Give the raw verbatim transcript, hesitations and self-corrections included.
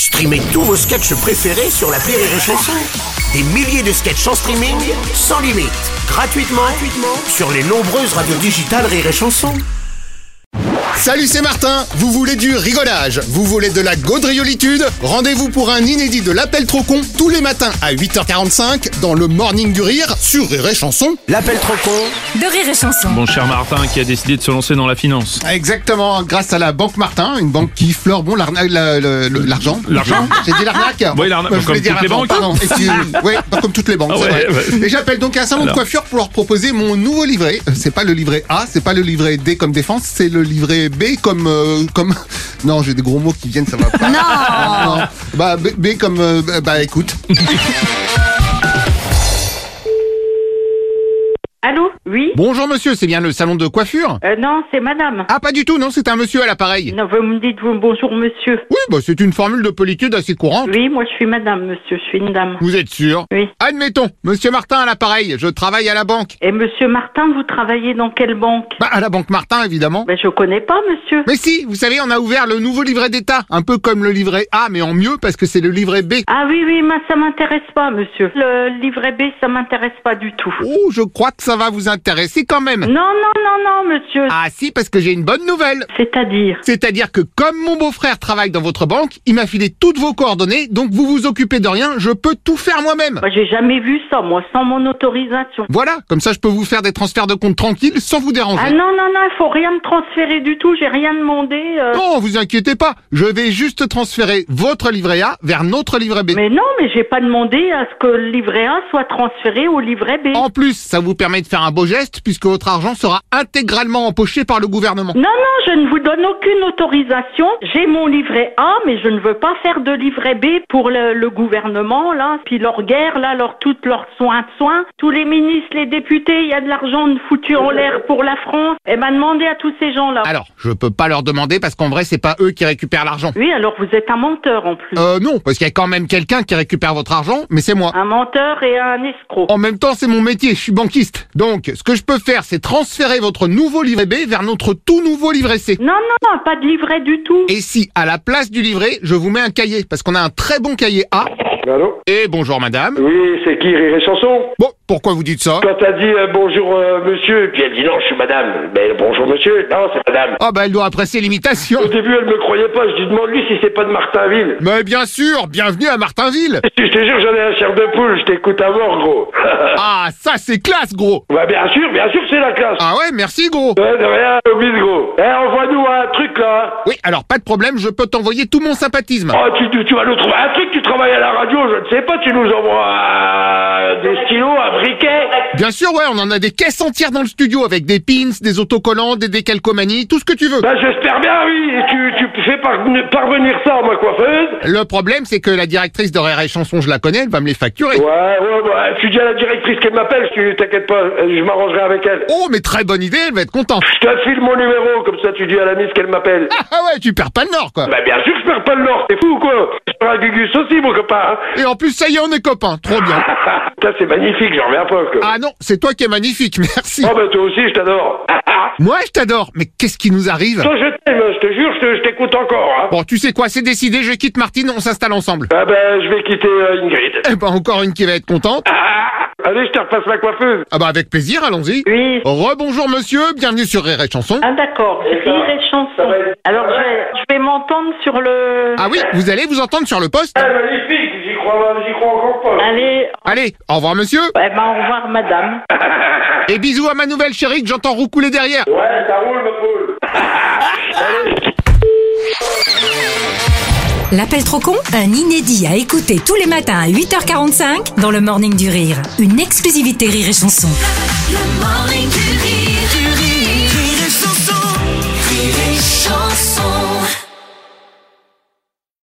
Streamez tous vos sketchs préférés sur l'appli Rire et Chanson. Des milliers de sketchs en streaming, sans limite, gratuitement, gratuitement sur les nombreuses radios digitales Rire et Chanson. Salut, c'est Martin. Vous voulez du rigolage? Vous voulez de la gaudriolitude? Rendez-vous pour un inédit de l'appel trop con tous les matins à huit heures quarante-cinq dans le Morning du Rire sur Rire et Chanson. L'appel trop con de Rire et Chanson. Mon cher Martin qui a décidé de se lancer dans la finance. Exactement, grâce à la Banque Martin, une banque qui fleure bon l'arnaque, la- la- la- l'argent. L'argent. J'ai dit l'arnaque. Oui, l'arnaque, Moi, je comme voulais dire toutes les l'argent, banques. pardon. Excusez- Oui, pas comme toutes les banques, Ah c'est ouais, vrai. ouais. Et j'appelle donc un salon Alors. de coiffure pour leur proposer mon nouveau livret. Euh, C'est pas le livret A, c'est pas le livret D comme défense, c'est le livret B comme euh, comme. Non, j'ai des gros mots qui viennent, ça va pas. Non. Non. Bah B, B comme euh, bah écoute. Allô? Oui? Bonjour monsieur, c'est bien le salon de coiffure? Euh, non, c'est madame. Ah pas du tout, non, c'est un monsieur à l'appareil. Non, vous me dites vous bonjour monsieur. Oui, bah c'est une formule de politude assez courante. Oui, moi je suis madame monsieur, je suis une dame. Vous êtes sûr? Oui. Admettons, monsieur Martin à l'appareil, je travaille à la banque. Et monsieur Martin, vous travaillez dans quelle banque? Bah à la banque Martin évidemment. Ben je connais pas monsieur. Mais si, vous savez, on a ouvert le nouveau livret d'État, un peu comme le livret A mais en mieux parce que c'est le livret B. Ah oui, oui, mais ça m'intéresse pas monsieur. Le livret B, ça m'intéresse pas du tout. Oh, je crois que ça va vous intéresser quand même. Non, non, non, non monsieur. Ah si, parce que j'ai une bonne nouvelle. C'est-à-dire? C'est-à-dire que comme mon beau-frère travaille dans votre banque, il m'a filé toutes vos coordonnées, donc vous vous occupez de rien, je peux tout faire moi-même. Moi j'ai jamais vu ça, moi, sans mon autorisation. Voilà, comme ça je peux vous faire des transferts de compte tranquilles sans vous déranger. Ah non, non, non, il faut rien me transférer du tout, j'ai rien demandé. euh. Non, vous inquiétez pas, je vais juste transférer votre livret A vers notre livret B. Mais non, mais j'ai pas demandé à ce que le livret A soit transféré au livret B. En plus, ça vous permet de faire un beau geste puisque votre argent sera intégralement empoché par le gouvernement. Non, non, je ne vous donne aucune autorisation. J'ai mon livret A, mais je ne veux pas faire de livret B pour le, le gouvernement, là. Puis leur guerre, là, leur, toutes leurs soins de soins. Tous les ministres, les députés, il y a de l'argent foutu en l'air pour la France. Et m'a demandé à tous ces gens-là. Alors, je peux pas leur demander parce qu'en vrai, c'est pas eux qui récupèrent l'argent. Oui, alors vous êtes un menteur en plus. Euh, non, parce qu'il y a quand même quelqu'un qui récupère votre argent, mais c'est moi. Un menteur et un escroc. En même temps, c'est mon métier, je suis banquiste. Donc, ce que je peux faire, c'est transférer votre nouveau livret B vers notre tout nouveau livret C. Non, non, non, pas de livret du tout. Et si, à la place du livret, je vous mets un cahier, parce qu'on a un très bon cahier A. Allô? Et bonjour madame. Oui, c'est qui, Rire et Chanson? Bon, pourquoi vous dites ça? Quand t'as dit euh, bonjour euh, monsieur, puis elle dit non, je suis madame. Mais bonjour monsieur, non, c'est madame. Ah bah elle doit apprécier l'imitation. Au début, elle me croyait pas, je lui demande-lui si c'est pas de Martinville. Mais bien sûr, bienvenue à Martinville. Je te jure, j'en ai un chair de poule, je t'écoute à mort, gros. Ah, ça c'est classe gros. Bah bien sûr, bien sûr que c'est la classe. Ah ouais, merci gros. Ouais, de rien, oblige, gros. Eh, envoie-nous un truc, là. Oui, alors pas de problème, je peux t'envoyer tout mon sympathisme. Oh, tu, tu, tu vas nous trouver un truc, tu travailles à la radio, je ne sais pas, tu nous envoies euh, des stylos, un briquet. Bien sûr, ouais, on en a des caisses entières dans le studio avec des pins, des autocollants, des décalcomanies, tout ce que tu veux. Bah j'espère bien, oui, et tu, tu fais parvenir, parvenir ça à ma coiffeuse. Le problème, c'est que la directrice de Rire et Chanson, je la connais, elle va me les facturer. Ouais, ouais, ouais, tu dis à la directrice qu'elle m'appelle, tu t'inquiète pas, je m'arrangerai avec elle. Oh, mais très bonne idée, elle va être contente. Je te file mon numéro, comme ça tu dis à la miss qu'elle m'appelle. Ah, ah ouais, tu perds pas le nord, quoi. Bah bien sûr que je perds pas le nord, t'es fou ou quoi? Je perds un gugus aussi, mon copain. Hein. Et en plus, ça y est, on est copains, trop bien. Ça c'est magnifique, j'en reviens pas, quoi. Ah non, c'est toi qui es magnifique, merci. Oh bah toi aussi, je t'adore. Moi, je t'adore, mais qu'est-ce qui nous arrive? Toi je t'aime, je te jure, je te- je t'écoute encore, hein. Bon, tu sais quoi, c'est décidé, je quitte Martine, on s'installe ensemble. Ah bah je vais quitter euh, Ingrid. Eh ben, encore une qui va être contente. Ah, allez, je te repasse la coiffeuse. Ah bah, avec plaisir, allons-y. Oui. Rebonjour monsieur, bienvenue sur Rire et Chanson. Ah d'accord, Rire et Chanson. Alors je vais, je vais m'entendre sur le... Ah oui, vous allez vous entendre sur le poste? Ah, magnifique, j'y crois, j'y crois encore pas. Allez, Allez, au revoir monsieur. eh ben, au revoir madame. Et bisous à ma nouvelle chérie que j'entends roucouler derrière. Ouais, ça roule, ma poule. L'appel trop con, un inédit à écouter tous les matins à huit heures quarante-cinq dans le Morning du Rire. Une exclusivité Rire et Chanson.